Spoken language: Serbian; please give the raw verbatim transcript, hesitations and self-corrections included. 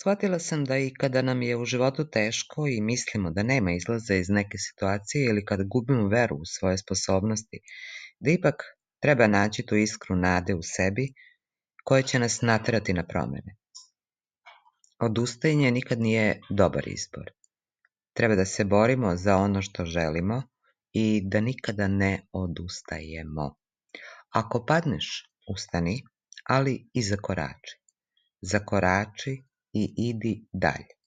Shvatila sam da i kada nam je u životu teško i mislimo da nema izlaza iz neke situacije ili kada gubimo veru u svoje sposobnosti, da ipak treba naći tu iskru nade u sebi koja će nas naterati na promene. Odustajanje nikad nije dobar izbor. Treba da se borimo za ono što želimo i da nikada ne odustajemo. Ako padneš, ustani, ali i zakorači. Zakorači i idi dalje.